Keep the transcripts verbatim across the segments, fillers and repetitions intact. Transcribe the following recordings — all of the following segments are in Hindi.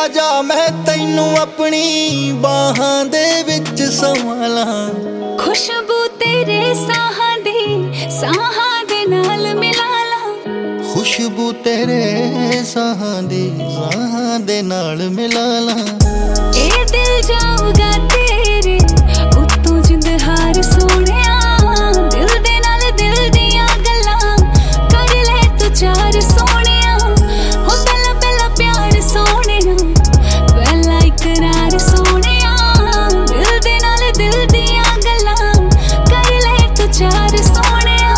आजा मैं तैनू अपनी बाहां दे विच संभाला। खुशबू तेरे साहां दी साहां दे नाल मिला ला। खुशबू तेरे साहां दी साहां दे नाल मिला ला। ए दिल जाऊगा तेरे उत्तों जिंद हार सोनिया। दिल दे नाल दिल दियां गल्लां कर ले तू चार सोनिया। हो पहला पहला प्यार सोनिया पहला इकरार सोनिया। दिल दे नाल दिल दियां गल्लां कर ले तू चार सोनिया।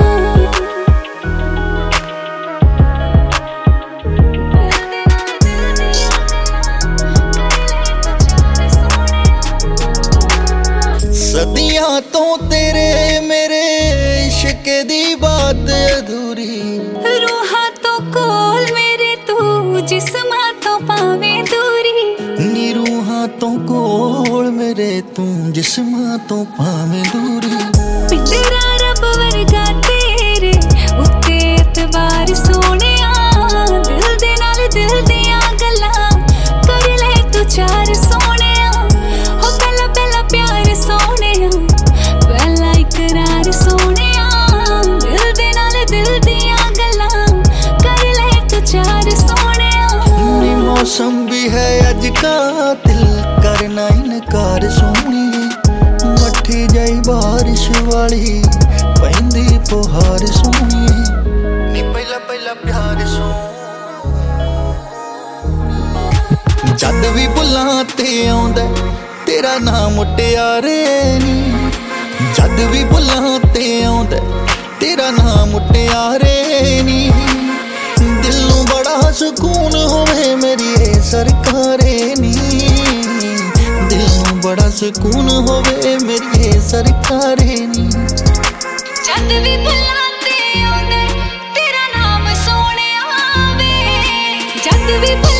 सदियां तो तेरे मेरे इश्क दी बात अधूरी। रूहां तो कोल मेरे तू जिस्मां तो पावे दूरी। नी रूहां तो कोल मेरे तू जिस्मां तो पावे दूरी। पिंजरा रब वर्गा तेरे उत्ते एतबार सोनिया। दिल दे नाल दिल दियां गल्लां कर ले तू चार सोनिया। हो पहला पहला प्यार सोनिया पहला इकरार सोनिया। दिल दे नाल दिल दियां गल्लां कर ले तू चार सोनिया। नी मौसम भी है अज का दिल करना इनकार सोनिए। मठी जाई बारिश वाली पैंदी पुहार सोनिए। नी पहला पहला प्यार सो जद भी बुलां ते आउंदा तेरा नाम मुटियारे नी। जद भी बुलां ते आउंदा तेरा नाम मुटियारे नी। दिल नूं बड़ा सुकून होवे मेरी ए सरकारे नी। दिल नूं बड़ा सुकून होवे मेरी ए सरकारे नी। जद भी बुलां ते आउंदा तेरा नाम सोनिया वे। जद भी